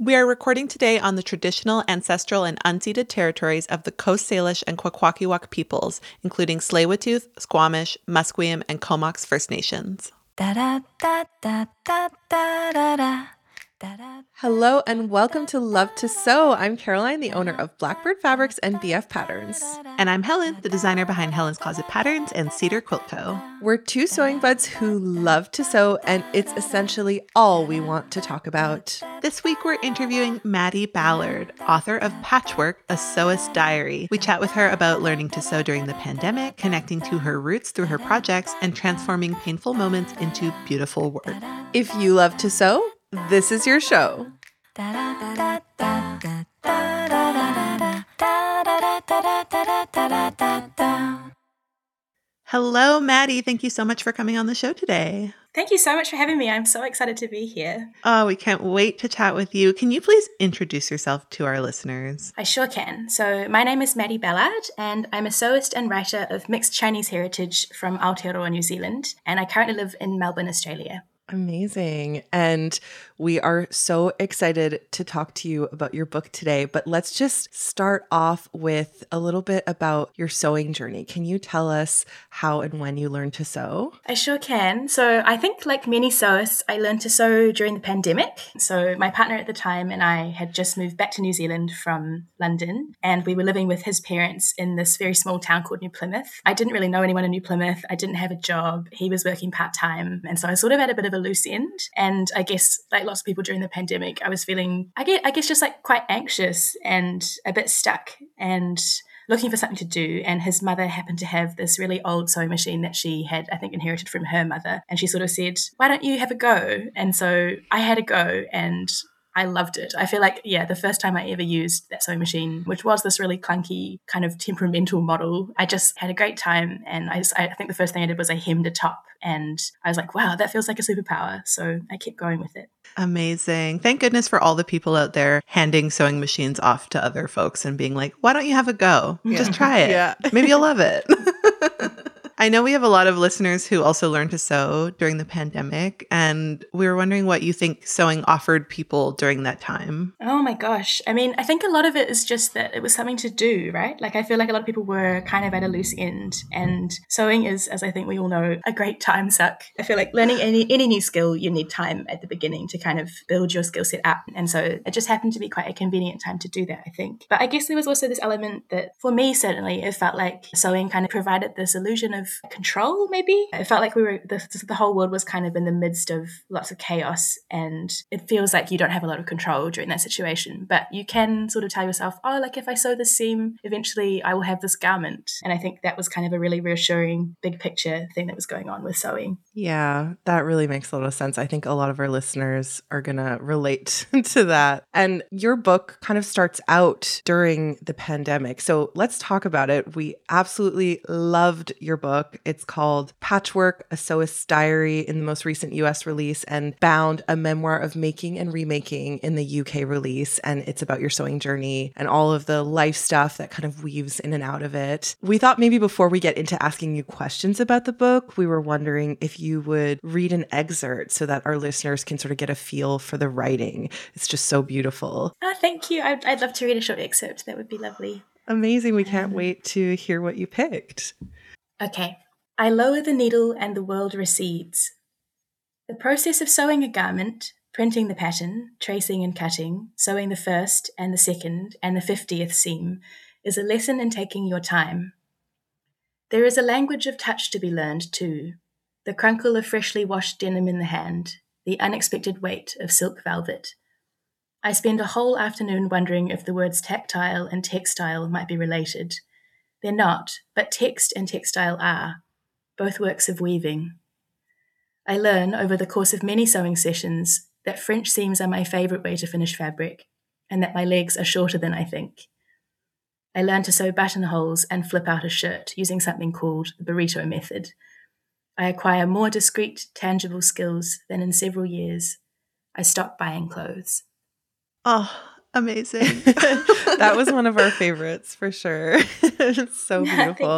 We are recording today on the traditional, ancestral, and unceded territories of the Coast Salish and Kwakwaka'wakw peoples, including Tsleil-Waututh, Squamish, Musqueam, and Comox First Nations. Hello and welcome to Love to Sew. I'm Caroline, the owner of Blackbird Fabrics and BF Patterns. And I'm Helen, the designer behind Helen's Closet Patterns and Cedar Quilt Co. We're two sewing buds who love to sew, and it's essentially all we want to talk about. This week we're interviewing Maddie Ballard, author of Patchwork, A Sewist Diary. We chat with her about learning to sew during the pandemic, connecting to her roots through her projects, and transforming painful moments into beautiful work. If you love to sew, this is your show. Hello, Maddie. Thank you so much for coming on the show today. Thank you so much for having me. I'm so excited to be here. Oh, we can't wait to chat with you. Can you please introduce yourself to our listeners? I sure can. So my name is Maddie Ballard, and I'm a sewist and writer of mixed Chinese heritage from Aotearoa, New Zealand, and I currently live in Melbourne, Australia. Amazing. And we are so excited to talk to you about your book today, but let's just start off with a little bit about your sewing journey. Can you tell us how and when you learned to sew? I sure can. So I think like many sewists, I learned to sew during the pandemic. So my partner at the time and I had just moved back to New Zealand from London, and we were living with his parents in this very small town called New Plymouth. I didn't really know anyone in New Plymouth. I didn't have a job. He was working part-time. And so I sort of had a bit of a loose end. And I guess like lots of people during the pandemic, I was feeling, I guess just like quite anxious and a bit stuck and looking for something to do. And his mother happened to have this really old sewing machine that she had, I think, inherited from her mother. And she sort of said, why don't you have a go? And so I had a go and I loved it. I feel like, the first time I ever used that sewing machine, which was this really clunky kind of temperamental model, I just had a great time. And I think the first thing I did was I hemmed a top. And I was like, wow, that feels like a superpower. So I kept going with it. Amazing. Thank goodness for all the people out there handing sewing machines off to other folks and being like, why don't you have a go? Just try it. Maybe you'll love it. I know we have a lot of listeners who also learned to sew during the pandemic, and we were wondering what you think sewing offered people during that time. Oh my gosh. I mean, I think a lot of it is just that it was something to do, right? Like I feel like a lot of people were kind of at a loose end, and sewing is, as I think we all know, a great time suck. I feel like learning any new skill, you need time at the beginning to kind of build your skill set up. And so it just happened to be quite a convenient time to do that, I think. But I guess there was also this element that for me, certainly, it felt like sewing kind of provided this illusion of control, maybe. It felt like the whole world was kind of in the midst of lots of chaos, and it feels like you don't have a lot of control during that situation, but you can sort of tell yourself, oh, like if I sew this seam, eventually I will have this garment. And I think that was kind of a really reassuring big picture thing that was going on with sewing. Yeah, that really makes a lot of sense. I think a lot of our listeners are going to relate to that. And your book kind of starts out during the pandemic. So let's talk about it. We absolutely loved your book. It's called Patchwork, A Sewist's Diary in the most recent US release, and Bound, a memoir of making and remaking in the UK release. And it's about your sewing journey and all of the life stuff that kind of weaves in and out of it. We thought maybe before we get into asking you questions about the book, we were wondering if you would read an excerpt so that our listeners can sort of get a feel for the writing. It's just so beautiful. Oh, thank you. I'd love to read a short excerpt. That would be lovely. Amazing. We can't wait to hear what you picked. Okay. I lower the needle and the world recedes. The process of sewing a garment, printing the pattern, tracing and cutting, sewing the first and the second and the 50th seam, is a lesson in taking your time. There is a language of touch to be learned too. The crunkle of freshly washed denim in the hand, the unexpected weight of silk velvet. I spend a whole afternoon wondering if the words tactile and textile might be related. They're not, but text and textile are, both works of weaving. I learn, over the course of many sewing sessions, that French seams are my favourite way to finish fabric, and that my legs are shorter than I think. I learn to sew buttonholes and flip out a shirt using something called the burrito method. I acquire more discrete, tangible skills than in several years. I stop buying clothes. Oh, amazing. That was one of our favorites for sure. It's so beautiful. Thank you.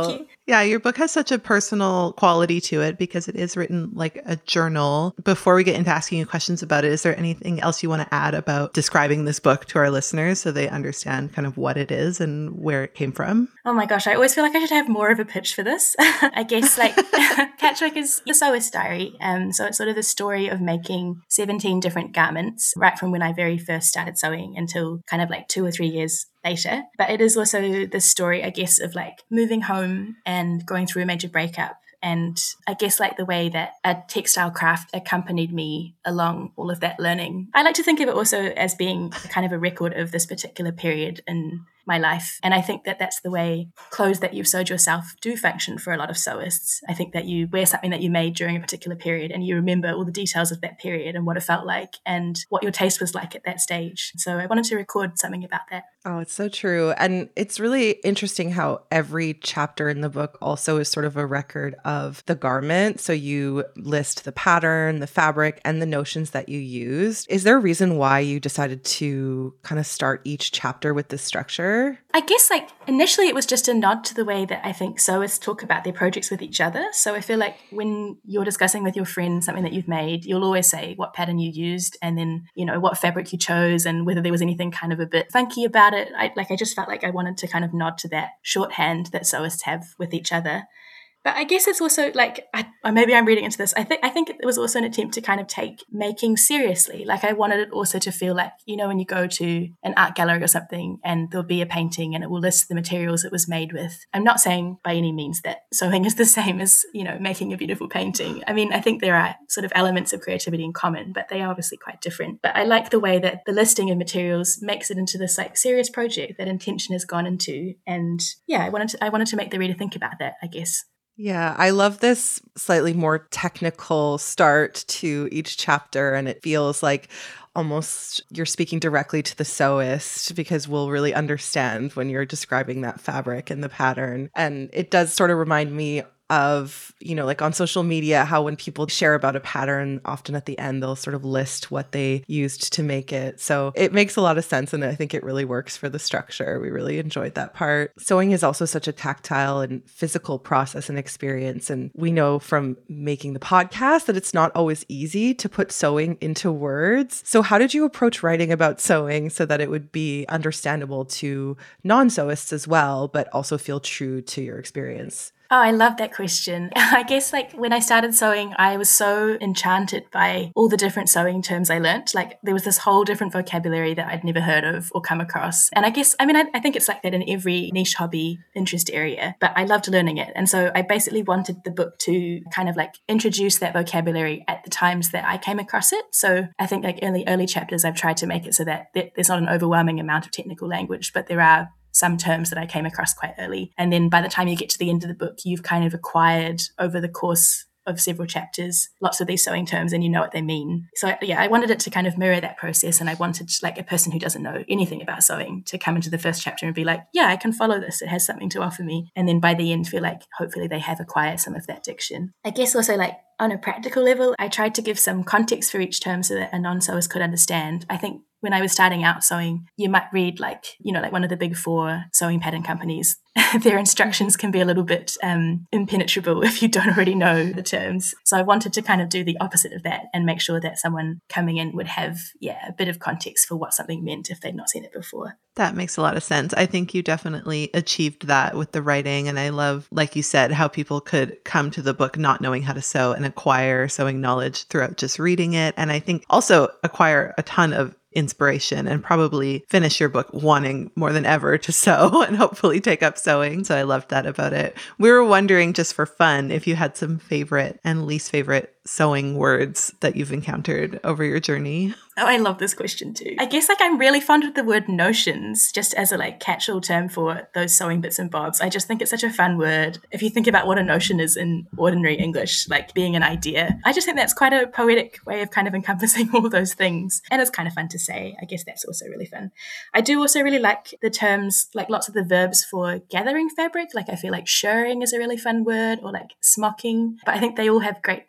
Yeah, your book has such a personal quality to it because it is written like a journal. Before we get into asking you questions about it, is there anything else you want to add about describing this book to our listeners so they understand kind of what it is and where it came from? Oh my gosh, I always feel like I should have more of a pitch for this. I guess like Patchwork is a sewist diary. So it's sort of the story of making 17 different garments right from when I very first started sewing until kind of like 2 or 3 years later. But it is also the story, I guess, of like moving home and going through a major breakup. And I guess like the way that a textile craft accompanied me along all of that learning. I like to think of it also as being kind of a record of this particular period in my life. And I think that that's the way clothes that you've sewed yourself do function for a lot of sewists. I think that you wear something that you made during a particular period and you remember all the details of that period and what it felt like and what your taste was like at that stage. So I wanted to record something about that. Oh, it's so true. And it's really interesting how every chapter in the book also is sort of a record of the garment. So you list the pattern, the fabric, and the notions that you used. Is there a reason why you decided to kind of start each chapter with this structure? I guess like initially it was just a nod to the way that I think sewists talk about their projects with each other. So I feel like when you're discussing with your friend something that you've made, you'll always say what pattern you used and then, you know, what fabric you chose and whether there was anything kind of a bit funky about it. I just felt like I wanted to kind of nod to that shorthand that sewists have with each other. But I guess it's also like, maybe I'm reading into this. I think it was also an attempt to kind of take making seriously. Like I wanted it also to feel like, you know, when you go to an art gallery or something and there'll be a painting and it will list the materials it was made with. I'm not saying by any means that sewing is the same as, you know, making a beautiful painting. I mean, I think there are sort of elements of creativity in common, but they are obviously quite different. But I like the way that the listing of materials makes it into this like serious project that intention has gone into. And yeah, I wanted to make the reader think about that, I guess. Yeah, I love this slightly more technical start to each chapter, and it feels like almost you're speaking directly to the sewist because we'll really understand when you're describing that fabric and the pattern. And it does sort of remind me of, you know, like on social media, how when people share about a pattern, often at the end, they'll sort of list what they used to make it. So it makes a lot of sense. And I think it really works for the structure. We really enjoyed that part. Sewing is also such a tactile and physical process and experience. And we know from making the podcast that it's not always easy to put sewing into words. So how did you approach writing about sewing so that it would be understandable to non-sewists as well, but also feel true to your experience? Oh, I love that question. I guess like when I started sewing, I was so enchanted by all the different sewing terms I learnt. Like there was this whole different vocabulary that I'd never heard of or come across. And I guess, I mean, I think it's like that in every niche hobby interest area, but I loved learning it. And so I basically wanted the book to kind of like introduce that vocabulary at the times that I came across it. So I think like early chapters, I've tried to make it so that there's not an overwhelming amount of technical language, but there are some terms that I came across quite early. And then by the time you get to the end of the book, you've kind of acquired over the course of several chapters lots of these sewing terms and you know what they mean. So yeah, I wanted it to kind of mirror that process, and I wanted like a person who doesn't know anything about sewing to come into the first chapter and be like, yeah, I can follow this. It has something to offer me. And then by the end feel like hopefully they have acquired some of that diction. I guess also like on a practical level, I tried to give some context for each term so that a non-sewist could understand. I think when I was starting out sewing, you might read like, you know, like one of the big 4 sewing pattern companies. Their instructions can be a little bit impenetrable if you don't already know the terms. So I wanted to kind of do the opposite of that and make sure that someone coming in would have, a bit of context for what something meant if they'd not seen it before. That makes a lot of sense. I think you definitely achieved that with the writing. And I love, like you said, how people could come to the book not knowing how to sew and acquire sewing knowledge throughout just reading it. And I think also acquire a ton of inspiration and probably finish your book wanting more than ever to sew and hopefully take up sewing. So I loved that about it. We were wondering, just for fun, if you had some favorite and least favorite sewing words that you've encountered over your journey. Oh, I love this question too. I guess like I'm really fond of the word notions, just as a like catch-all term for those sewing bits and bobs. I just think it's such a fun word. If you think about what a notion is in ordinary English, like being an idea, I just think that's quite a poetic way of kind of encompassing all those things. And it's kind of fun to say. I guess that's also really fun. I do also really like the terms, like lots of the verbs for gathering fabric. Like I feel like shirring is a really fun word, or like smocking. But I think they all have great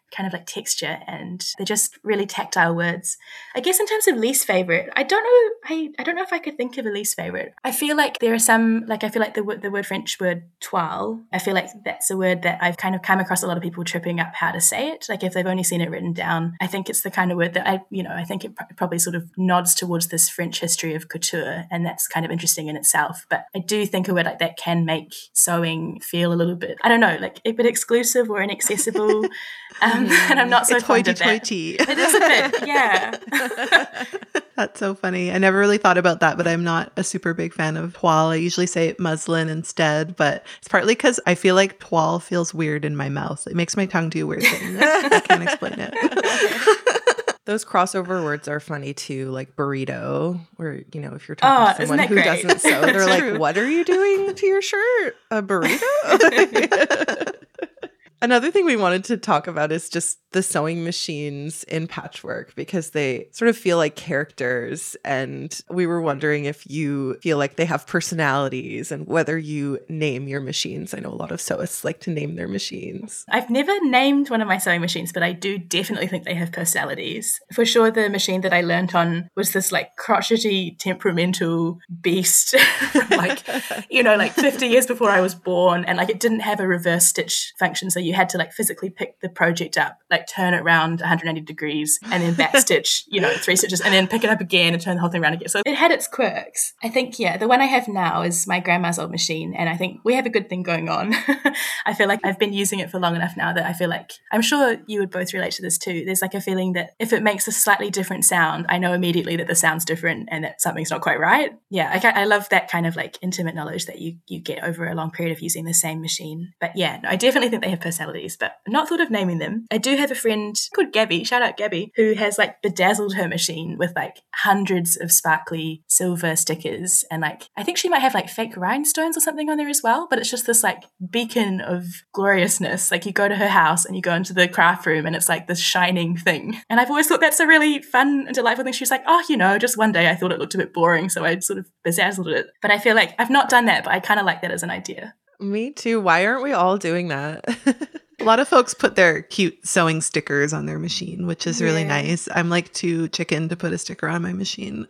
kind of like texture, and they're just really tactile words. I guess in terms of least favorite, I don't know if I could think of a least favorite. I feel like there are some, like I feel like the word French word toile, I feel like that's a word that I've kind of come across a lot of people tripping up how to say it. Like if they've only seen it written down, I think it's the kind of word that I think it probably sort of nods towards this French history of couture, and that's kind of interesting in itself. But I do think a word like that can make sewing feel a little bit, I don't know, like a bit exclusive or inaccessible. And I'm not so fond of that. It is a bit, yeah. That's so funny. I never really thought about that, but I'm not a super big fan of toile. I usually say muslin instead, but it's partly because I feel like toile feels weird in my mouth. It makes my tongue do weird things. I can't explain it. Those crossover words are funny too, like burrito, where, if you're talking to someone who doesn't sew, they're like, what are you doing to your shirt? A burrito? Another thing we wanted to talk about is just the sewing machines in Patchwork, because they sort of feel like characters. And we were wondering if you feel like they have personalities and whether you name your machines. I know a lot of sewists like to name their machines. I've never named one of my sewing machines, but I do definitely think they have personalities. For sure, the machine that I learned on was this like crotchety, temperamental beast from like 50 years before I was born. And like it didn't have a reverse stitch function. So you had to like physically pick the project up, like turn it around 180 degrees and then backstitch, 3 stitches and then pick it up again and turn the whole thing around again. So it had its quirks. I think, the one I have now is my grandma's old machine, and I think we have a good thing going on. I feel like I've been using it for long enough now that I feel like, I'm sure you would both relate to this too. There's like a feeling that if it makes a slightly different sound, I know immediately that the sound's different and that something's not quite right. Yeah, I love that kind of like intimate knowledge that you get over a long period of using the same machine. But yeah, no, I definitely think they have personalities, but I've not thought of naming them. I do have a friend called Gabby, shout out Gabby, who has like bedazzled her machine with like hundreds of sparkly silver stickers, and like I think she might have like fake rhinestones or something on there as well, but it's just this like beacon of gloriousness. Like you go to her house and you go into the craft room and it's like this shining thing, and I've always thought that's a really fun and delightful thing. She's like, just one day I thought it looked a bit boring, so I sort of bedazzled it. But I feel like I've not done that, but I kind of like that as an idea. Me too. Why aren't we all doing that? A lot of folks put their cute sewing stickers on their machine, which is really nice. I'm like too chicken to put a sticker on my machine.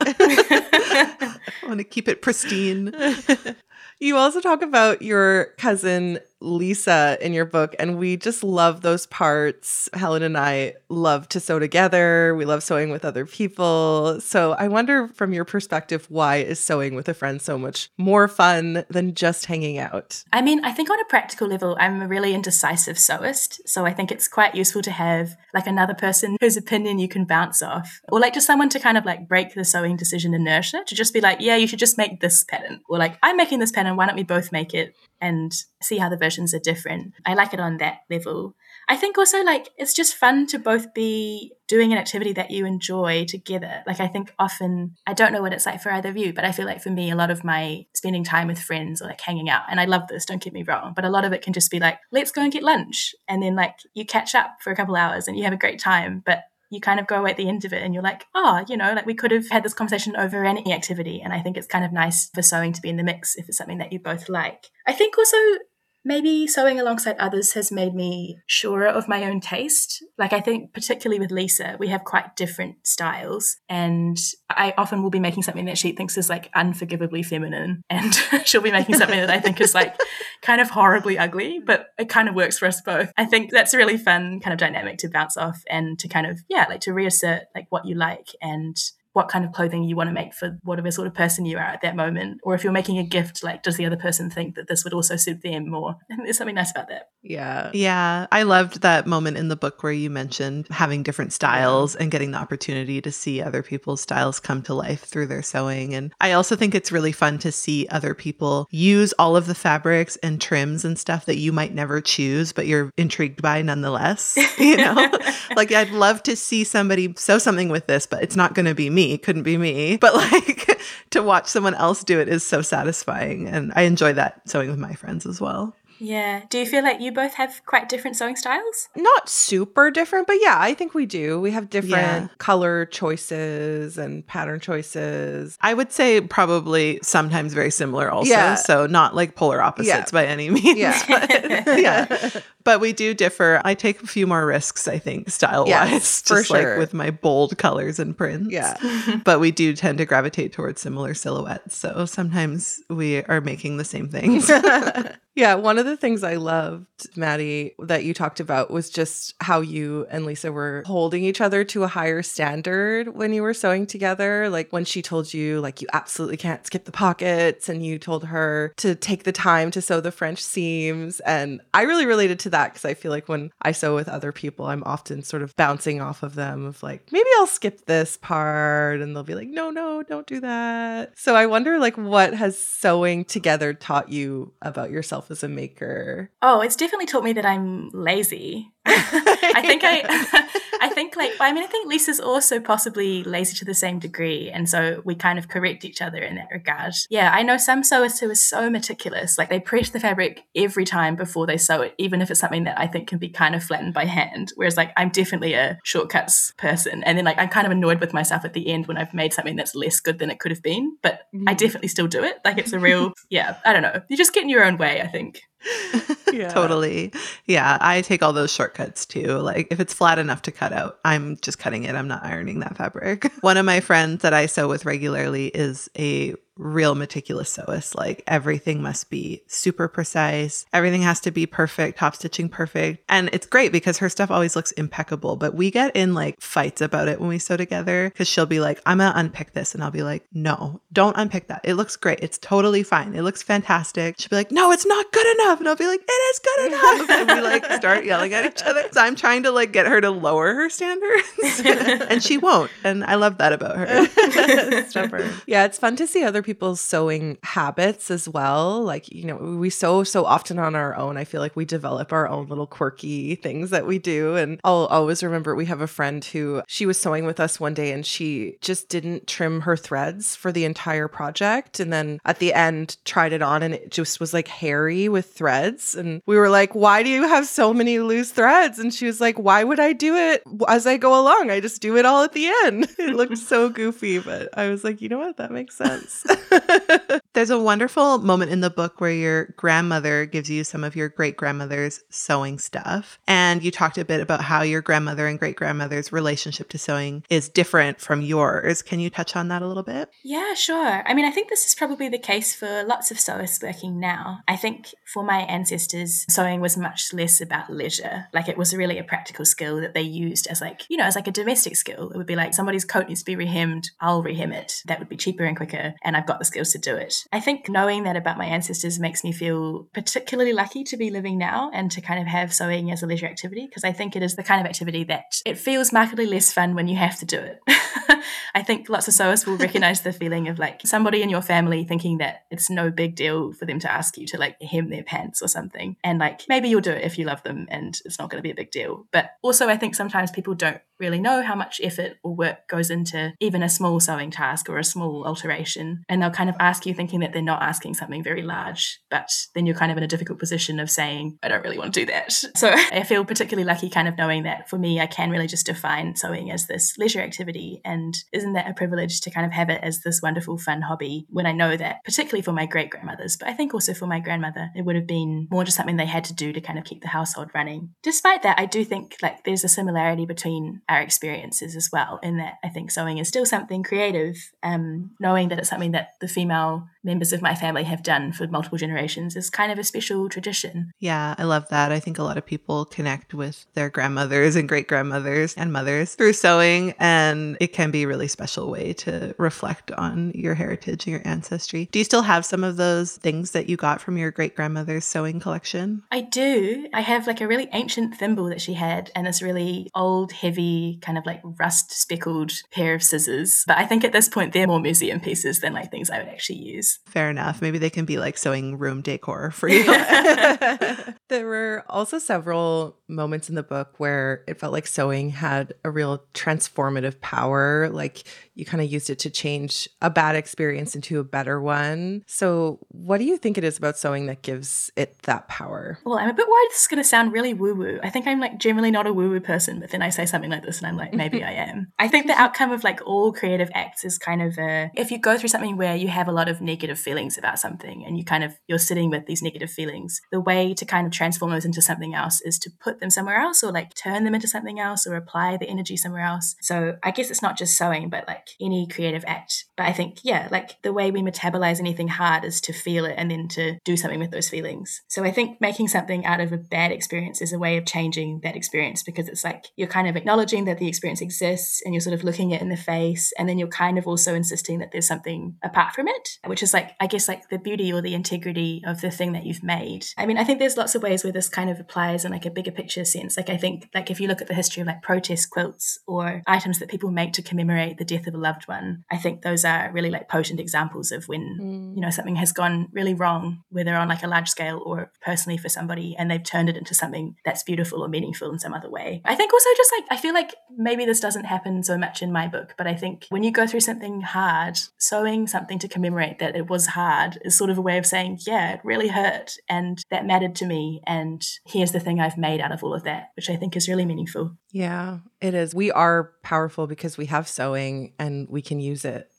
I want to keep it pristine. You also talk about your cousin Lisa in your book, and we just love those parts. Helen and I love to sew together. We love sewing with other people. So I wonder, from your perspective, why is sewing with a friend so much more fun than just hanging out? I mean, I think on a practical level, I'm a really indecisive sewist. So I think it's quite useful to have like another person whose opinion you can bounce off, or like just someone to kind of like break the sewing decision inertia, to just be like, yeah, you should just make this pattern. Or like, I'm making this pattern, why don't we both make it and see how the versions are different. I like it on that level. I think also like it's just fun to both be doing an activity that you enjoy together. Like I think often, I don't know what it's like for either of you, but I feel like for me, a lot of my spending time with friends or like hanging out, and I love this, don't get me wrong, but a lot of it can just be like, let's go and get lunch. And then like you catch up for a couple hours and you have a great time, but you kind of go away at the end of it and you're like, like we could have had this conversation over any activity. And I think it's kind of nice for sewing to be in the mix if it's something that you both like. I think also maybe sewing alongside others has made me surer of my own taste. Like I think particularly with Lisa, we have quite different styles, and I often will be making something that she thinks is like unforgivably feminine, and she'll be making something that I think is like kind of horribly ugly, but it kind of works for us both. I think that's a really fun kind of dynamic to bounce off and to kind of, like to reassert like what you like and what kind of clothing you want to make for whatever sort of person you are at that moment. Or if you're making a gift, like does the other person think that this would also suit them? Or there's something nice about that. Yeah. Yeah. I loved that moment in the book where you mentioned having different styles and getting the opportunity to see other people's styles come to life through their sewing. And I also think it's really fun to see other people use all of the fabrics and trims and stuff that you might never choose, but you're intrigued by nonetheless. Like I'd love to see somebody sew something with this, but it's not going to be me. It couldn't be me. But like to watch someone else do it is so satisfying. And I enjoy that sewing with my friends as well. Yeah. Do you feel like you both have quite different sewing styles? Not super different, but yeah, I think we do. We have different color choices and pattern choices. I would say probably sometimes very similar also. Yeah. So not like polar opposites by any means. Yeah. But, But we do differ. I take a few more risks, I think, style-wise. Yes, for just sure. like with my bold colors and prints. Yeah. But we do tend to gravitate towards similar silhouettes. So sometimes we are making the same things. Yeah, one of the things I loved, Maddie, that you talked about was just how you and Lisa were holding each other to a higher standard when you were sewing together. Like when she told you, like, you absolutely can't skip the pockets, and you told her to take the time to sew the French seams. And I really related to that because I feel like when I sew with other people, I'm often sort of bouncing off of them of like, maybe I'll skip this part. And they'll be like, no, don't do that. So I wonder, like, what has sewing together taught you about yourself as a maker? Oh, it's definitely taught me that I'm lazy. I think Lisa's also possibly lazy to the same degree. And so we kind of correct each other in that regard. Yeah, I know some sewers who are so meticulous. Like they press the fabric every time before they sew it, even if it's something that I think can be kind of flattened by hand. Whereas like I'm definitely a shortcuts person. And then like I'm kind of annoyed with myself at the end when I've made something that's less good than it could have been. But I definitely still do it. Like it's a real, I don't know. You just get in your own way, I think. Yeah. Totally. Yeah, I take all those shortcuts too. Like if it's flat enough to cut out, I'm just cutting it. I'm not ironing that fabric. One of my friends that I sew with regularly is a real meticulous sewist. Like everything must be super precise. Everything has to be perfect, top stitching perfect. And it's great because her stuff always looks impeccable. But we get in like fights about it when we sew together because she'll be like, I'm going to unpick this. And I'll be like, no, don't unpick that. It looks great. It's totally fine. It looks fantastic. She'll be like, no, it's not good enough. And I'll be like, it is good enough. And we like start yelling at each other. So I'm trying to like get her to lower her standards and she won't. And I love that about her. Stubborn. Yeah, it's fun to see other people's sewing habits as well. Like, you know, we sew so often on our own. I feel like we develop our own little quirky things that we do. And I'll always remember we have a friend who she was sewing with us one day and she just didn't trim her threads for the entire project. And then at the end tried it on and it just was like hairy with threads. And we were like, why do you have so many loose threads? And she was like, why would I do it as I go along? I just do it all at the end. It looked so goofy, but I was like, you know what? That makes sense. There's a wonderful moment in the book where your grandmother gives you some of your great-grandmother's sewing stuff. And you talked a bit about how your grandmother and great-grandmother's relationship to sewing is different from yours. Can you touch on that a little bit? Yeah, sure. I mean, I think this is probably the case for lots of sewists working now. I think for my ancestors, sewing was much less about leisure. Like it was really a practical skill that they used as like, you know, as like a domestic skill. It would be like somebody's coat needs to be rehemmed, I'll rehem it. That would be cheaper and quicker. And I've got the skills to do it. I think knowing that about my ancestors makes me feel particularly lucky to be living now and to kind of have sewing as a leisure activity, because I think it is the kind of activity that it feels markedly less fun when you have to do it. I think lots of sewers will recognize the feeling of like somebody in your family thinking that it's no big deal for them to ask you to like hem their pants or something. And like maybe you'll do it if you love them and it's not going to be a big deal. But also I think sometimes people don't really know how much effort or work goes into even a small sewing task or a small alteration. And they'll kind of ask you thinking that they're not asking something very large, but then you're kind of in a difficult position of saying, I don't really want to do that. So I feel particularly lucky kind of knowing that for me, I can really just define sewing as this leisure activity. And isn't that a privilege to kind of have it as this wonderful, fun hobby when I know that, particularly for my great-grandmothers, but I think also for my grandmother, it would have been more just something they had to do to kind of keep the household running. Despite that, I do think like there's a similarity between our experiences as well, in that I think sewing is still something creative, knowing that it's something that the female members of my family have done for multiple generations is kind of a special tradition. Yeah, I love that. I think a lot of people connect with their grandmothers and great-grandmothers and mothers through sewing, and it can be a really special way to reflect on your heritage and your ancestry. Do you still have some of those things that you got from your great-grandmother's sewing collection? I do. I have like a really ancient thimble that she had and this really old, heavy, kind of like rust-speckled pair of scissors. But I think at this point, they're more museum pieces than like things I would actually use. Fair enough. Maybe they can be like sewing room decor for you. There were also several moments in the book where it felt like sewing had a real transformative power. Like you kind of used it to change a bad experience into a better one. So what do you think it is about sewing that gives it that power? Well, I'm a bit worried this is going to sound really woo-woo. I think I'm like generally not a woo-woo person, but then I say something like this and I'm like, maybe I am. I think the outcome of like all creative acts is kind of if you go through something where you have a lot of negative negative feelings about something and you're sitting with these negative feelings, the way to kind of transform those into something else is to put them somewhere else, or like turn them into something else, or apply the energy somewhere else. So I guess it's not just sewing, but like any creative act. But I think, like the way we metabolize anything hard is to feel it and then to do something with those feelings. So I think making something out of a bad experience is a way of changing that experience, because it's like you're kind of acknowledging that the experience exists and you're sort of looking it in the face, and then you're kind of also insisting that there's something apart from it, which is like, I guess, like the beauty or the integrity of the thing that you've made. I mean, I think there's lots of ways where this kind of applies in like a bigger picture sense. Like I think like if you look at the history of like protest quilts or items that people make to commemorate the death of a loved one, I think those are really like potent examples of when, something has gone really wrong, whether on like a large scale or personally for somebody, and they've turned it into something that's beautiful or meaningful in some other way. I think also just like, I feel like maybe this doesn't happen so much in my book, but I think when you go through something hard, sewing something to commemorate that it was hard is sort of a way of saying, yeah, it really hurt and that mattered to me, and here's the thing I've made out of all of that, which I think is really meaningful. Yeah, it is. We are powerful because we have sewing and we can use it,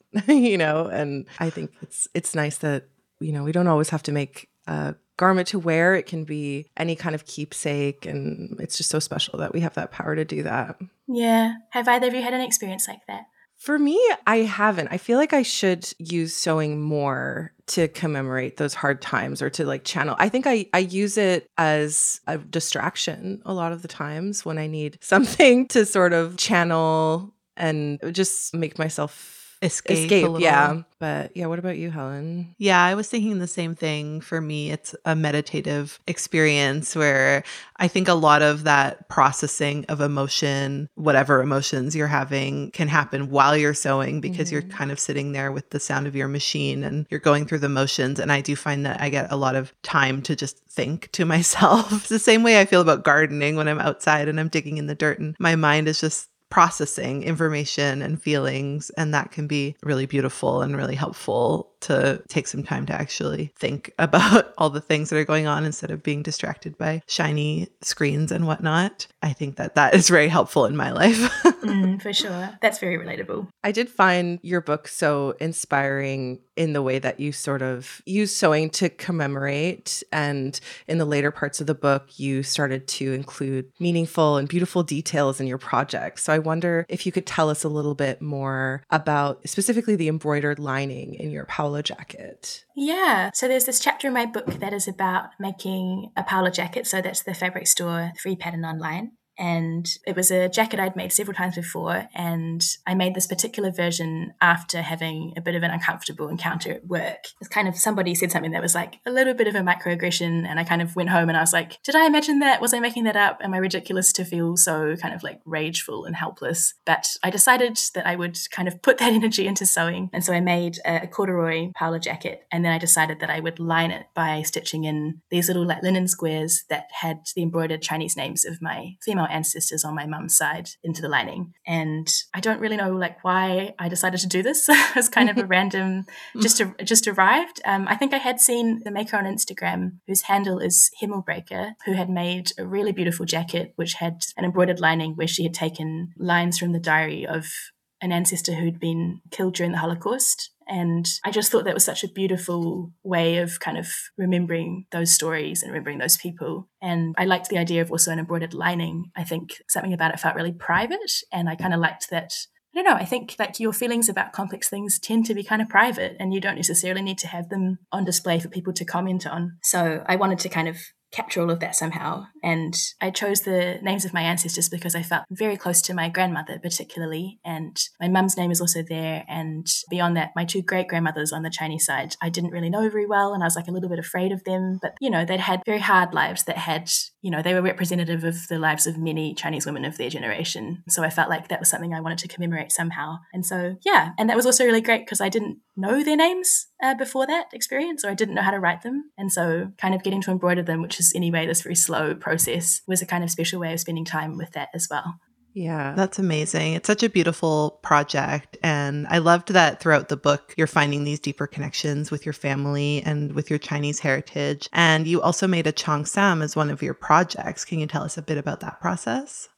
and I think it's nice that, we don't always have to make a garment to wear. It can be any kind of keepsake, and it's just so special that we have that power to do that. Yeah. Have either of you had an experience like that? For me, I haven't. I feel like I should use sewing more to commemorate those hard times, or to like channel. I think I use it as a distraction a lot of the times when I need something to sort of channel and just make myself escape a little. Yeah. But yeah, what about you, Helen? Yeah, I was thinking the same thing. For me, it's a meditative experience where I think a lot of that processing of emotion, whatever emotions you're having, can happen while you're sewing, because you're kind of sitting there with the sound of your machine and you're going through the motions. And I do find that I get a lot of time to just think to myself. It's the same way I feel about gardening when I'm outside and I'm digging in the dirt and my mind is just processing information and feelings, and that can be really beautiful and really helpful to take some time to actually think about all the things that are going on instead of being distracted by shiny screens and whatnot. I think that is very helpful in my life. For sure. That's very relatable. I did find your book so inspiring in the way that you sort of use sewing to commemorate. And in the later parts of the book, you started to include meaningful and beautiful details in your projects. So I wonder if you could tell us a little bit more about specifically the embroidered lining in your Paola jacket. Yeah. So there's this chapter in my book that is about making a Paola jacket. So that's the fabric store free pattern online. And it was a jacket I'd made several times before. And I made this particular version after having a bit of an uncomfortable encounter at work. It's kind of, somebody said something that was like a little bit of a microaggression. And I kind of went home and I was like, did I imagine that? Was I making that up? Am I ridiculous to feel so kind of like rageful and helpless? But I decided that I would kind of put that energy into sewing. And so I made a corduroy Paola jacket. And then I decided that I would line it by stitching in these little like linen squares that had the embroidered Chinese names of my female ancestors on my mum's side into the lining. And I don't really know like why I decided to do this. It was kind of a random, just arrived. I think I had seen the maker on Instagram, whose handle is Himmelbreaker, who had made a really beautiful jacket which had an embroidered lining where she had taken lines from the diary of an ancestor who'd been killed during the Holocaust. And I just thought that was such a beautiful way of kind of remembering those stories and remembering those people. And I liked the idea of also an embroidered lining. I think something about it felt really private. And I kind of liked that. I don't know, I think like your feelings about complex things tend to be kind of private and you don't necessarily need to have them on display for people to comment on. So I wanted to kind of capture all of that somehow. And I chose the names of my ancestors because I felt very close to my grandmother particularly. And my mum's name is also there. And beyond that, my two great-grandmothers on the Chinese side, I didn't really know very well. And I was like a little bit afraid of them. But, they'd had very hard lives that had, they were representative of the lives of many Chinese women of their generation. So I felt like that was something I wanted to commemorate somehow. And so, yeah. And that was also really great because I didn't know their names before that experience, or I didn't know how to write them. And so kind of getting to embroider them, which is anyway this very slow process, was a kind of special way of spending time with that as well. Yeah. That's amazing. It's such a beautiful project. And I loved that throughout the book, you're finding these deeper connections with your family and with your Chinese heritage. And you also made a cheongsam as one of your projects. Can you tell us a bit about that process?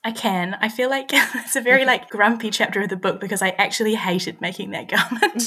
I can. I feel like it's a very like grumpy chapter of the book because I actually hated making that garment.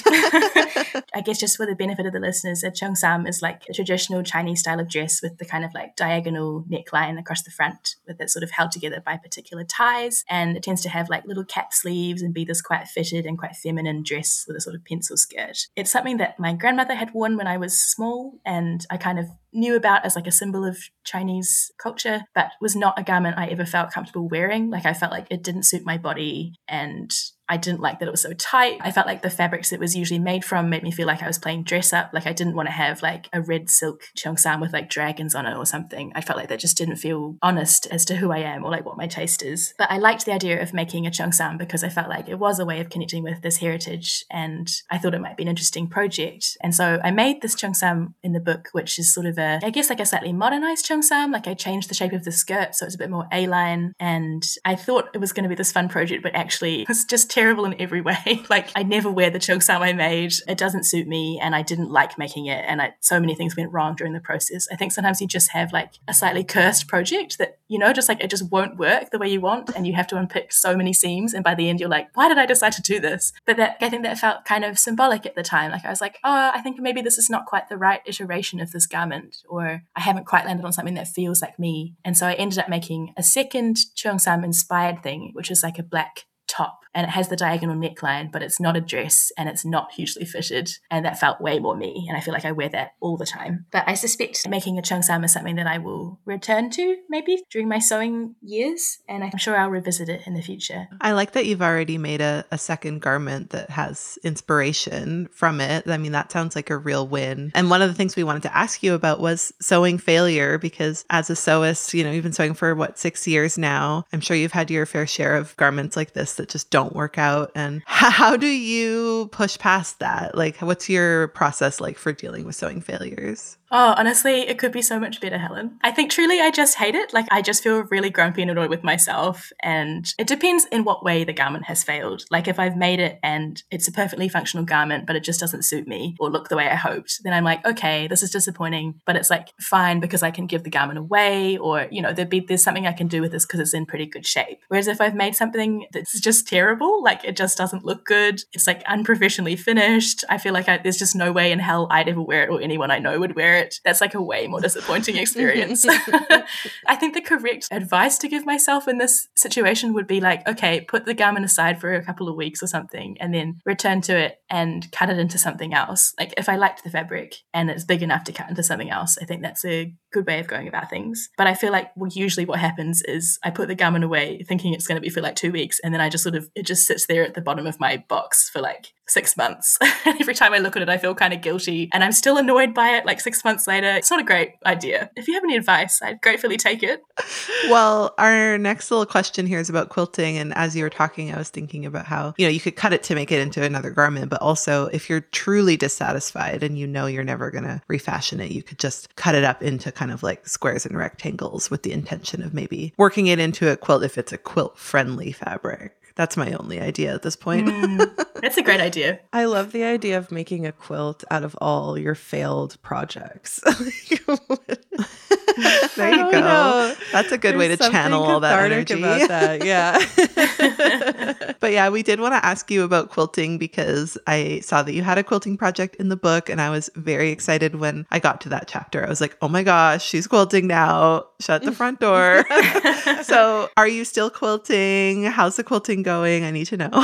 I guess just for the benefit of the listeners, a cheongsam is like a traditional Chinese style of dress with the kind of like diagonal neckline across the front with it sort of held together by particular ties. And it tends to have like little cap sleeves and be this quite fitted and quite feminine dress with a sort of pencil skirt. It's something that my grandmother had worn when I was small and I kind of knew about as like a symbol of Chinese culture, but was not a garment I ever felt comfortable wearing. Like I felt like it didn't suit my body and I didn't like that it was so tight. I felt like the fabrics it was usually made from made me feel like I was playing dress up. Like I didn't want to have like a red silk cheongsam with like dragons on it or something. I felt like that just didn't feel honest as to who I am or like what my taste is. But I liked the idea of making a cheongsam because I felt like it was a way of connecting with this heritage and I thought it might be an interesting project. And so I made this cheongsam in the book, which is sort of I guess like a slightly modernized cheongsam. Like I changed the shape of the skirt so it's a bit more A-line. And I thought it was going to be this fun project, but actually it was just terrible in every way. Like I never wear the cheongsam I made. It doesn't suit me and I didn't like making it. And so many things went wrong during the process. I think sometimes you just have like a slightly cursed project that, you know, just like it just won't work the way you want and you have to unpick so many seams. And by the end you're like, why did I decide to do this? But I think that felt kind of symbolic at the time. Like I was like, oh, I think maybe this is not quite the right iteration of this garment, or I haven't quite landed on something that feels like me. And so I ended up making a second cheongsam inspired thing, which is like a black top and it has the diagonal neckline, but it's not a dress and it's not hugely fitted. And that felt way more me. And I feel like I wear that all the time. But I suspect making a cheongsam is something that I will return to maybe during my sewing years. And I'm sure I'll revisit it in the future. I like that you've already made a second garment that has inspiration from it. I mean, that sounds like a real win. And one of the things we wanted to ask you about was sewing failure, because as a sewist, you know, you've been sewing for 6 years now. I'm sure you've had your fair share of garments like this that just don't work out. And how do you push past that? Like, what's your process like for dealing with sewing failures? Oh, honestly, it could be so much better, Helen. I think truly I just hate it. Like I just feel really grumpy and annoyed with myself. And it depends in what way the garment has failed. Like if I've made it and it's a perfectly functional garment, but it just doesn't suit me or look the way I hoped, then I'm like, okay, this is disappointing, but it's like fine because I can give the garment away, or, you know, there's something I can do with this because it's in pretty good shape. Whereas if I've made something that's just terrible, like it just doesn't look good, it's like unprofessionally finished, I feel like there's just no way in hell I'd ever wear it or anyone I know would wear it. That's like a way more disappointing experience. I think the correct advice to give myself in this situation would be like, okay, put the garment aside for a couple of weeks or something and then return to it and cut it into something else. Like if I liked the fabric and it's big enough to cut into something else, I think that's a good way of going about things. But I feel like usually what happens is I put the garment away thinking it's going to be for like 2 weeks, and then I just it just sits there at the bottom of my box for like 6 months. Every time I look at it, I feel kind of guilty and I'm still annoyed by it like 6 months later. It's not a great idea. If you have any advice, I'd gratefully take it. Well, our next little question here is about quilting. And as you were talking, I was thinking about how, you know, you could cut it to make it into another garment, but also if you're truly dissatisfied and you know you're never going to refashion it, you could just cut it up into kind of like squares and rectangles with the intention of maybe working it into a quilt if it's a quilt friendly fabric. That's my only idea at this point. That's a great idea. I love the idea of making a quilt out of all your failed projects. There you go. Know. That's a good way to channel all that energy. About that, yeah. But yeah, we did want to ask you about quilting because I saw that you had a quilting project in the book, and I was very excited when I got to that chapter. I was like, oh my gosh, she's quilting now. Shut the front door. So are you still quilting? How's the quilting going? I need to know.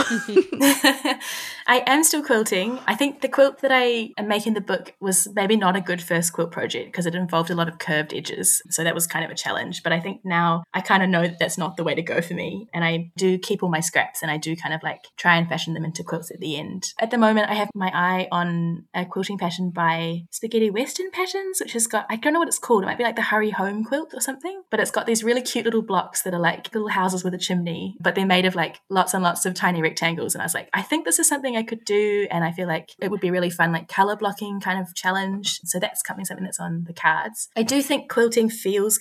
I am still quilting. I think the quilt that I make in the book was maybe not a good first quilt project because it involved a lot of curved edges. So that was kind of a challenge. But I think now I kind of know that that's not the way to go for me. And I do keep all my scraps and I do kind of like try and fashion them into quilts at the end. At the moment, I have my eye on a quilting pattern by Spaghetti Western Patterns, which has got, I don't know what it's called. It might be like the Hurry Home quilt or something. But it's got these really cute little blocks that are like little houses with a chimney, but they're made of like lots and lots of tiny rectangles. And I was like, I think this is something I could do, and I feel like it would be really fun, like color blocking kind of challenge. So that's something that's on the cards. I do think quilting feels quite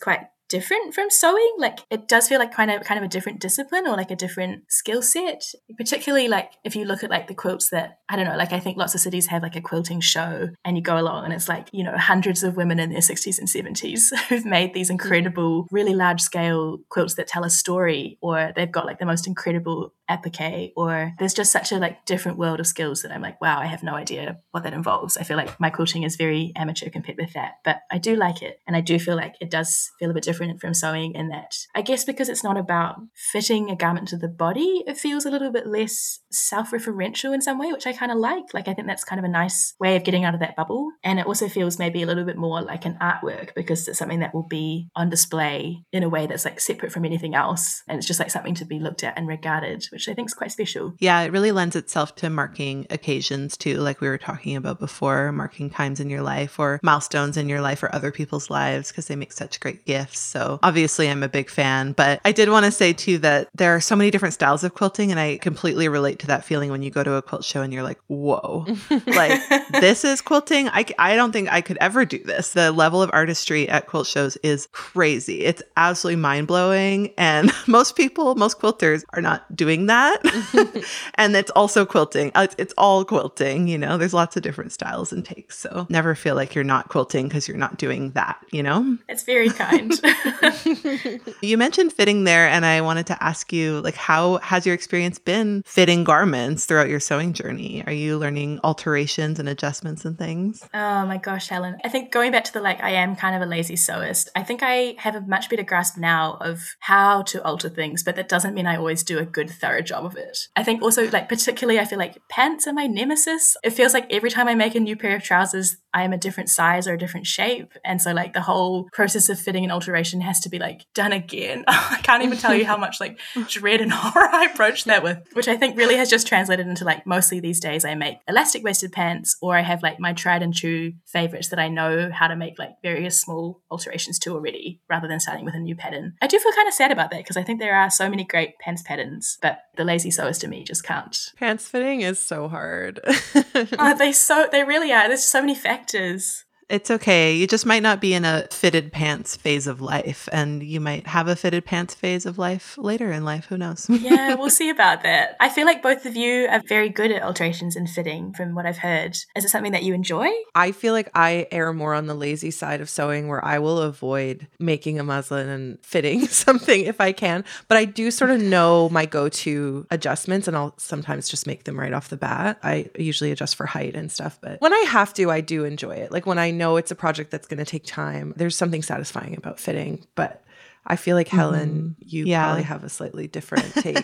different from sewing. Like it does feel like kind of a different discipline or like a different skill set, particularly like if you look at like the quilts that, I don't know, like I think lots of cities have like a quilting show and you go along and it's like, you know, hundreds of women in their 60s and 70s who've made these incredible, really large scale quilts that tell a story, or they've got like the most incredible applique, or there's just such a like different world of skills that I'm like, wow, I have no idea what that involves. I feel like my quilting is very amateur compared with that, but I do like it. And I do feel like it does feel a bit different from sewing in that, I guess because it's not about fitting a garment to the body, it feels a little bit less self-referential in some way, which I kind of like. Like I think that's kind of a nice way of getting out of that bubble. And it also feels maybe a little bit more like an artwork because it's something that will be on display in a way that's like separate from anything else. And it's just like something to be looked at and regarded, which I think is quite special. Yeah, it really lends itself to marking occasions too, like we were talking about before, marking times in your life or milestones in your life or other people's lives, because they make such great gifts. So obviously I'm a big fan, but I did want to say too that there are so many different styles of quilting, and I completely relate to that feeling when you go to a quilt show and you're like, whoa, like this is quilting. I don't think I could ever do this. The level of artistry at quilt shows is crazy. It's absolutely mind-blowing. And most quilters are not doing that. And it's also quilting. It's all quilting, you know, there's lots of different styles and takes. So never feel like you're not quilting because you're not doing that, you know? It's very kind. You mentioned fitting there, and I wanted to ask you, like, how has your experience been fitting garments throughout your sewing journey? Are you learning alterations and adjustments and things? Oh my gosh, Helen. I think going back to the like, I am kind of a lazy sewist. I think I have a much better grasp now of how to alter things, but that doesn't mean I always do a good, thorough job of it. I think also like, particularly, I feel like pants are my nemesis. It feels like every time I make a new pair of trousers, I am a different size or a different shape. And so like the whole process of fitting an alteration has to be like done again. I can't even tell you how much like dread and horror I approach that with, which I think really has just translated into like mostly these days I make elastic waisted pants, or I have like my tried and true favorites that I know how to make like various small alterations to already, rather than starting with a new pattern. I do feel kind of sad about that because I think there are so many great pants patterns, but the lazy sewist in me just can't. Pants fitting is so hard. They really are. There's so many factors. It's okay. You just might not be in a fitted pants phase of life, and you might have a fitted pants phase of life later in life. Who knows? Yeah, we'll see about that. I feel like both of you are very good at alterations and fitting from what I've heard. Is it something that you enjoy? I feel like I err more on the lazy side of sewing, where I will avoid making a muslin and fitting something if I can. But I do sort of know my go-to adjustments, and I'll sometimes just make them right off the bat. I usually adjust for height and stuff, but when I have to, I do enjoy it. Like when I know it's a project that's going to take time, there's something satisfying about fitting. But I feel like, Helen, you probably have a slightly different take.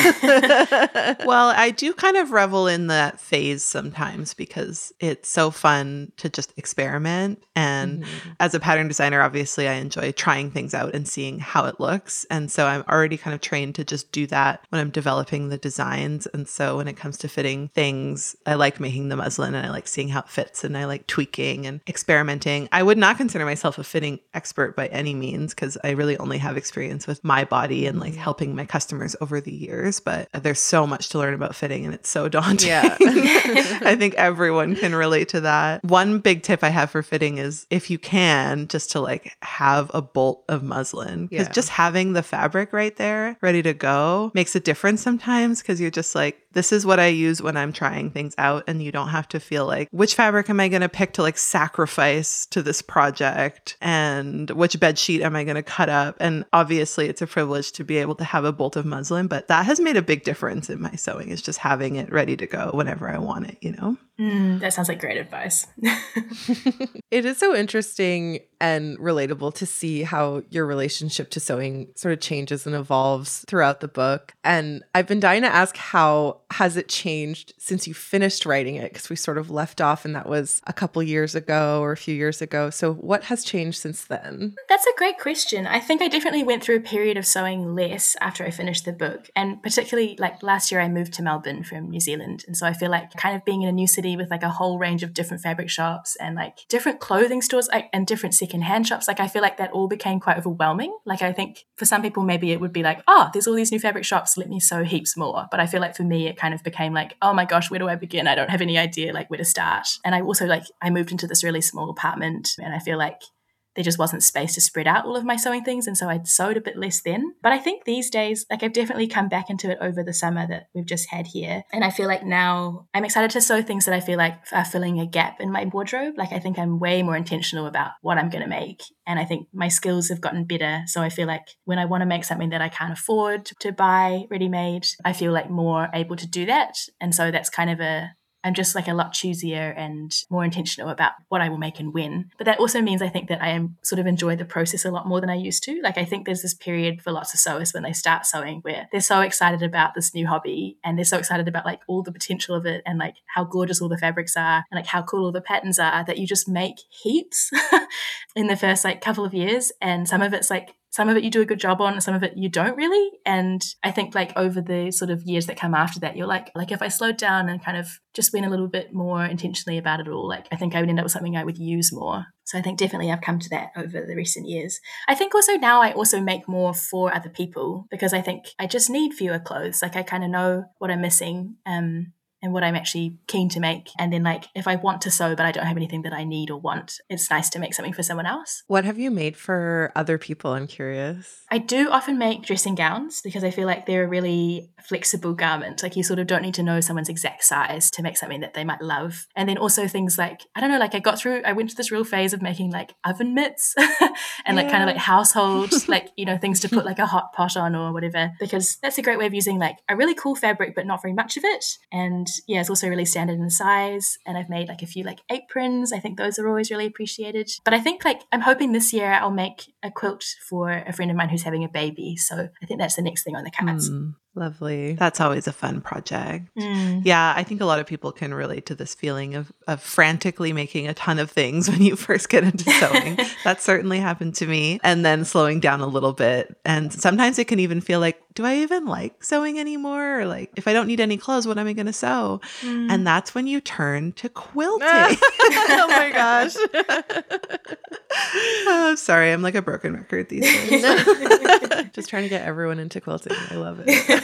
Well, I do kind of revel in that phase sometimes because it's so fun to just experiment. And as a pattern designer, obviously, I enjoy trying things out and seeing how it looks. And so I'm already kind of trained to just do that when I'm developing the designs. And so when it comes to fitting things, I like making the muslin and I like seeing how it fits and I like tweaking and experimenting. I would not consider myself a fitting expert by any means because I really only have experience with my body and like helping my customers over the years, but there's so much to learn about fitting and it's so daunting. Yeah. I think everyone can relate to that. One big tip I have for fitting is if you can, just to like have a bolt of muslin, because just having the fabric right there ready to go makes a difference sometimes, because you're just like, this is what I use when I'm trying things out. And you don't have to feel like, which fabric am I going to pick to like sacrifice to this project? And which bed sheet am I going to cut up? And obviously it's a privilege to be able to have a bolt of muslin, but that has made a big difference in my sewing, is just having it ready to go whenever I want it, you know? That sounds like great advice. It is so interesting and relatable to see how your relationship to sewing sort of changes and evolves throughout the book. And I've been dying to ask, how has it changed since you finished writing it? Because we sort of left off and that was a couple years ago or a few years ago. So what has changed since then? That's a great question. I think I definitely went through a period of sewing less after I finished the book. And particularly like last year, I moved to Melbourne from New Zealand. And so I feel like kind of being in a new city with like a whole range of different fabric shops and like different clothing stores and different secondhand shops, like I feel like that all became quite overwhelming. Like I think for some people, maybe it would be like, oh, there's all these new fabric shops, let me sew heaps more. But I feel like for me, it kind of became like, oh my gosh, where do I begin? I don't have any idea like where to start. And I also like, I moved into this really small apartment and I feel like there just wasn't space to spread out all of my sewing things. And so I sewed a bit less then. But I think these days, like I've definitely come back into it over the summer that we've just had here. And I feel like now I'm excited to sew things that I feel like are filling a gap in my wardrobe. Like I think I'm way more intentional about what I'm going to make. And I think my skills have gotten better. So I feel like when I want to make something that I can't afford to buy ready-made, I feel like more able to do that. And so that's kind of I'm just like a lot choosier and more intentional about what I will make and when. But that also means I think that I am sort of enjoy the process a lot more than I used to. Like I think there's this period for lots of sewers when they start sewing where they're so excited about this new hobby and they're so excited about like all the potential of it and like how gorgeous all the fabrics are and like how cool all the patterns are that you just make heaps in the first like couple of years. And some of it you do a good job on, and some of it you don't really. And I think like over the sort of years that come after that, you're like if I slowed down and kind of just went a little bit more intentionally about it all, like I think I would end up with something I would use more. So I think definitely I've come to that over the recent years. I think also now I also make more for other people because I think I just need fewer clothes. Like I kind of know what I'm missing. And what I'm actually keen to make. And then like, if I want to sew, but I don't have anything that I need or want, it's nice to make something for someone else. What have you made for other people? I'm curious. I do often make dressing gowns because I feel like they're a really flexible garment. Like you sort of don't need to know someone's exact size to make something that they might love. And then also things like, I don't know, like I went through this real phase of making like oven mitts and like kind of like household, like, you know, things to put like a hot pot on or whatever, because that's a great way of using like a really cool fabric, but not very much of it. And yeah, it's also really standard in size. And I've made like a few like aprons. I think those are always really appreciated. But I think like I'm hoping this year I'll make a quilt for a friend of mine who's having a baby. So I think that's the next thing on the cards. Lovely. That's always a fun project. Yeah, I think a lot of people can relate to this feeling of frantically making a ton of things when you first get into sewing. That certainly happened to me. And then slowing down a little bit. And sometimes it can even feel like, do I even like sewing anymore? Or like, if I don't need any clothes, what am I going to sew? And that's when you turn to quilting. Oh my gosh. Oh, sorry, I'm like a broken record these days. Just trying to get everyone into quilting. I love it.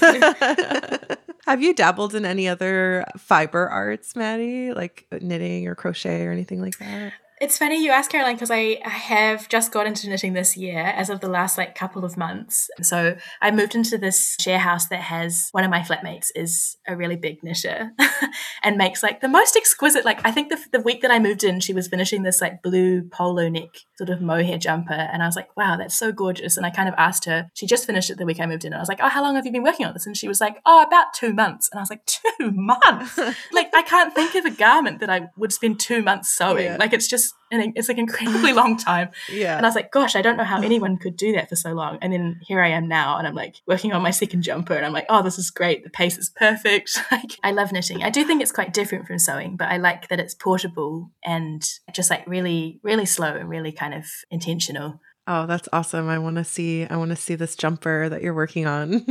Have you dabbled in any other fiber arts, Maddie? Like knitting or crochet or anything like that? It's funny you ask, Caroline, because I have just got into knitting this year as of the last like couple of months. So I moved into this share house that has one of my flatmates is a really big knitter and makes like the most exquisite, like I think the week that I moved in, she was finishing this like blue polo neck sort of mohair jumper. And I was like, wow, that's so gorgeous. And I kind of asked her, she just finished it the week I moved in. And I was like, oh, how long have you been working on this? And she was like, oh, about 2 months. And I was like, 2 months? Like I can't think of a garment that I would spend 2 months sewing. Yeah. Like it's like incredibly long time. Yeah. And I was like, gosh, I don't know how anyone could do that for so long. And then here I am now and I'm like working on my second jumper and I'm like, oh, this is great. The pace is perfect. Like I love knitting. I do think it's quite different from sewing, but I like that it's portable and just like really, really slow and really kind of intentional. Oh, that's awesome. I want to see this jumper that you're working on.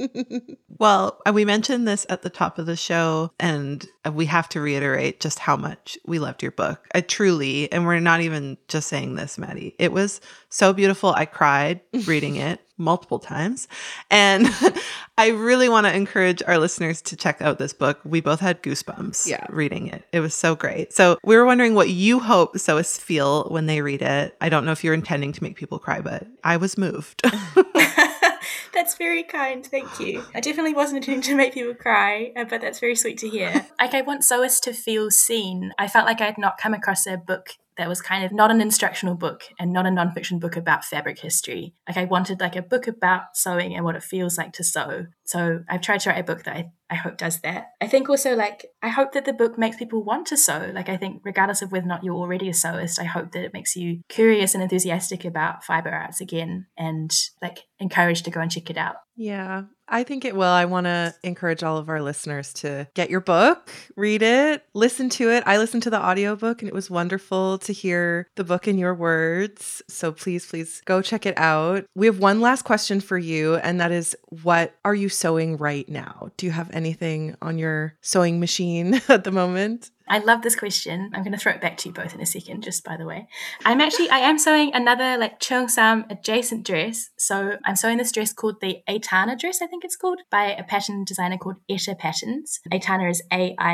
Well, we mentioned this at the top of the show, and we have to reiterate just how much we loved your book. I truly, and we're not even just saying this, Maddie. It was so beautiful. I cried reading it multiple times. And I really want to encourage our listeners to check out this book. We both had goosebumps reading it. It was so great. So we were wondering what you hope sewists feel when they read it. I don't know if you're intending to make people cry, but I was moved. That's very kind. Thank you. I definitely wasn't intending to make people cry, but that's very sweet to hear. Like I want sewists to feel seen. I felt like I had not come across a book that was kind of not an instructional book and not a nonfiction book about fabric history. Like I wanted like a book about sewing and what it feels like to sew. So I've tried to write a book that I hope does that. I think also like, I hope that the book makes people want to sew. Like I think regardless of whether or not you're already a sewist, I hope that it makes you curious and enthusiastic about fiber arts again and like encouraged to go and check it out. Yeah, I think it will. I want to encourage all of our listeners to get your book, read it, listen to it. I listened to the audiobook and it was wonderful to hear the book in your words. So please go check it out. We have one last question for you, and that is, what are you sewing right now? Do you have anything on your sewing machine at the moment? I love this question. I'm going to throw it back to you both in a second, just by the way. I am sewing another like Cheongsam adjacent dress. So I'm sewing this dress called the Aitana dress, I think it's called, by a pattern designer called Etta Patterns. Aitana is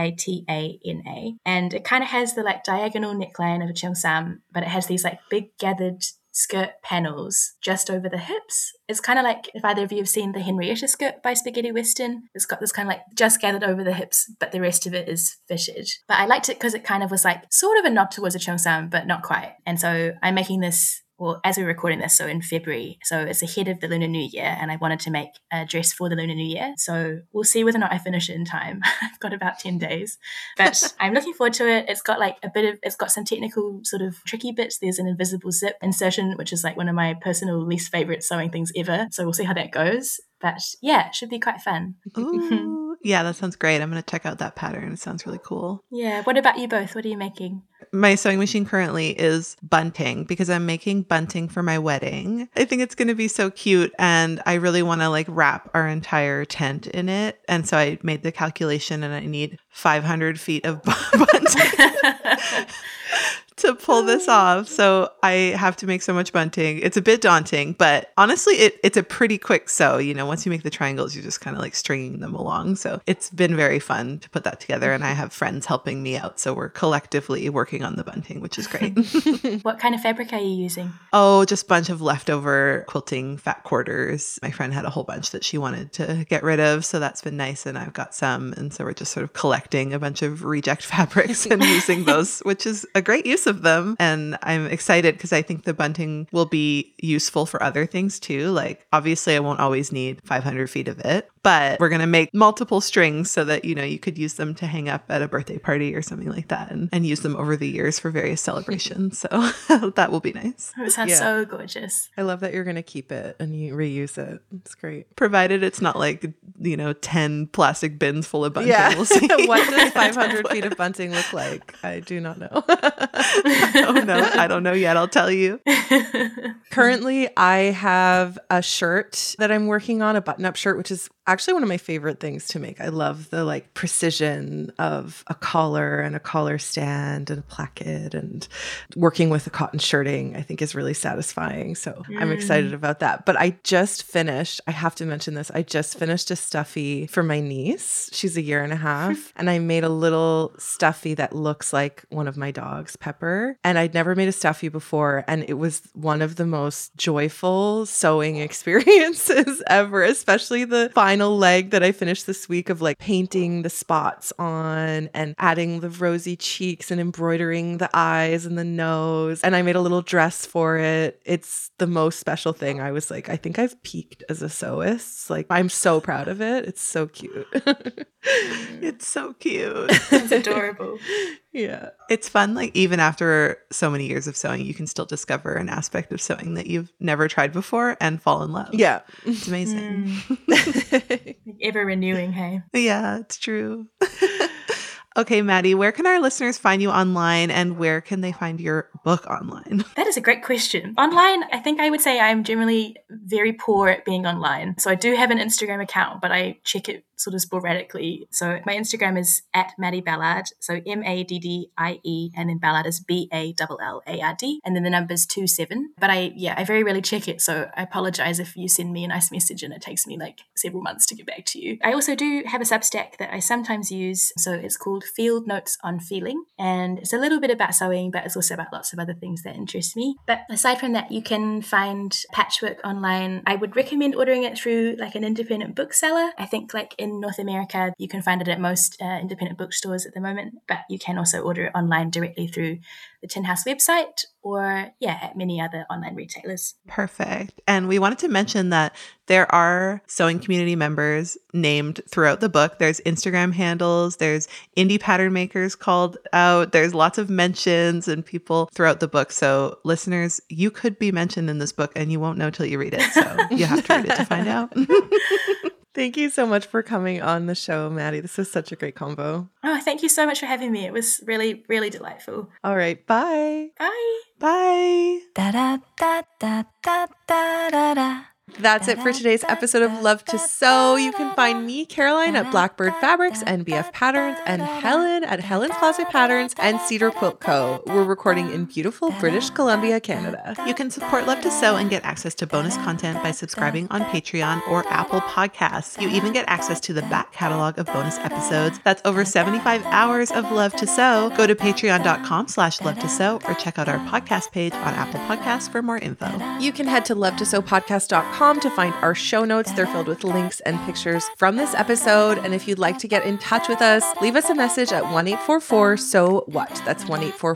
Aitana. And it kind of has the like diagonal neckline of a Cheongsam, but it has these like big gathered skirt panels just over the hips. It's kind of like if either of you have seen the Henrietta skirt by Spaghetti Western. It's got this kind of like just gathered over the hips, but the rest of it is fitted. But I liked it because it kind of was like sort of a nod towards a Cheongsam, but not quite. And so I'm making this, well, as we're recording this, so in February. So it's ahead of the Lunar New Year, and I wanted to make a dress for the Lunar New Year. So we'll see whether or not I finish it in time. I've got about 10 days. But I'm looking forward to it. It's got like it's got some technical sort of tricky bits. There's an invisible zip insertion, which is like one of my personal least favorite sewing things ever. So we'll see how that goes. But yeah, it should be quite fun. Ooh, yeah, that sounds great. I'm going to check out that pattern. It sounds really cool. Yeah. What about you both? What are you making? My sewing machine currently is bunting because I'm making bunting for my wedding. I think it's going to be so cute, and I really want to like wrap our entire tent in it. And so I made the calculation, and I need 500 feet of bunting to pull this off. So I have to make so much bunting. It's a bit daunting, but honestly, it's a pretty quick sew. You know, once you make the triangles, you're just kind of like stringing them along. So it's been very fun to put that together. And I have friends helping me out. So we're collectively working on the bunting, which is great. What kind of fabric are you using? Oh, just a bunch of leftover quilting fat quarters. My friend had a whole bunch that she wanted to get rid of. So that's been nice. And I've got some. And so we're just sort of collecting a bunch of reject fabrics and using those, which is a great use of them. And I'm excited because I think the bunting will be useful for other things too. Like obviously I won't always need 500 feet of it, but we're going to make multiple strings so that, you know, you could use them to hang up at a birthday party or something like that and use them over the years for various celebrations. So that will be nice. It sounds so gorgeous. I love that you're going to keep it and you reuse it. It's great. Provided it's not like, you know, 10 plastic bins full of bunting. Yeah. We'll see. What does 500 feet of bunting look like? I do not know. I don't know yet. I'll tell you. Currently, I have a shirt that I'm working on, a button-up shirt, which is actually one of my favorite things to make. I love the like precision of a collar and a collar stand and a placket, and working with the cotton shirting I think is really satisfying. So I'm excited about that. But I have to mention this, I just finished a stuffy for my niece. She's a year and a half. And I made a little stuffy that looks like one of my dogs, Pepper. And I'd never made a stuffy before. And it was one of the most joyful sewing experiences ever, especially the final leg that I finished this week of like painting the spots on and adding the rosy cheeks and embroidering the eyes and the nose. And I made a little dress for it. It's the most special thing. I was like, I think I've peaked as a sewist. Like, I'm so proud of it. It's so cute. It's so cute. It's adorable. Yeah. It's fun. Like even after so many years of sewing, you can still discover an aspect of sewing that you've never tried before and fall in love. Yeah. It's amazing. Ever renewing, hey? Yeah, it's true. Okay, Maddie, where can our listeners find you online and where can they find your book online? That is a great question. Online, I think I would say I'm generally very poor at being online. So I do have an Instagram account, but I check it sort of sporadically. So my Instagram is @MaddieBallard. So MADDIE, and then Ballard is BALLARD, and then the number's 27. But I very rarely check it. So I apologize if you send me a nice message and it takes me like several months to get back to you. I also do have a Substack that I sometimes use. So it's called Field Notes on Feeling. And it's a little bit about sewing, but it's also about lots of other things that interest me. But aside from that, you can find Patchwork online. I would recommend ordering it through like an independent bookseller. I think like in North America, you can find it at most independent bookstores at the moment, but you can also order it online directly through the Tin House website or at many other online retailers. Perfect. And we wanted to mention that there are sewing community members named throughout the book. There's Instagram handles, there's indie pattern makers called out, there's lots of mentions and people throughout the book. So listeners, you could be mentioned in this book and you won't know till you read it. So you have to read it to find out. Thank you so much for coming on the show, Maddie. This is such a great combo. Oh, thank you so much for having me. It was really, really delightful. All right. Bye. Bye. Bye. Da da da da da da da. That's it for today's episode of Love to Sew. You can find me, Caroline, at Blackbird Fabrics and BF Patterns, and Helen at Helen's Closet Patterns and Cedar Quilt Co. We're recording in beautiful British Columbia, Canada. You can support Love to Sew and get access to bonus content by subscribing on Patreon or Apple Podcasts. You even get access to the back catalog of bonus episodes. That's over 75 hours of Love to Sew. Go to patreon.com/love to sew or check out our podcast page on Apple Podcasts for more info. You can head to lovetosewpodcast.com to find our show notes. They're filled with links and pictures from this episode. And if you'd like to get in touch with us, leave us a message at 1-844-SEW-WHAT. That's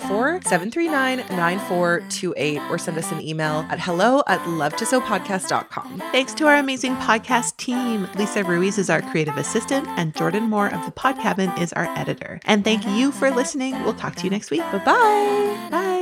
1-844-739-9428, or send us an email at hello@lovetosewpodcast.com. Thanks to our amazing podcast team. Lisa Ruiz is our creative assistant, and Jordan Moore of the Pod Cabin is our editor. And thank you for listening. We'll talk to you next week. Bye-bye. Bye.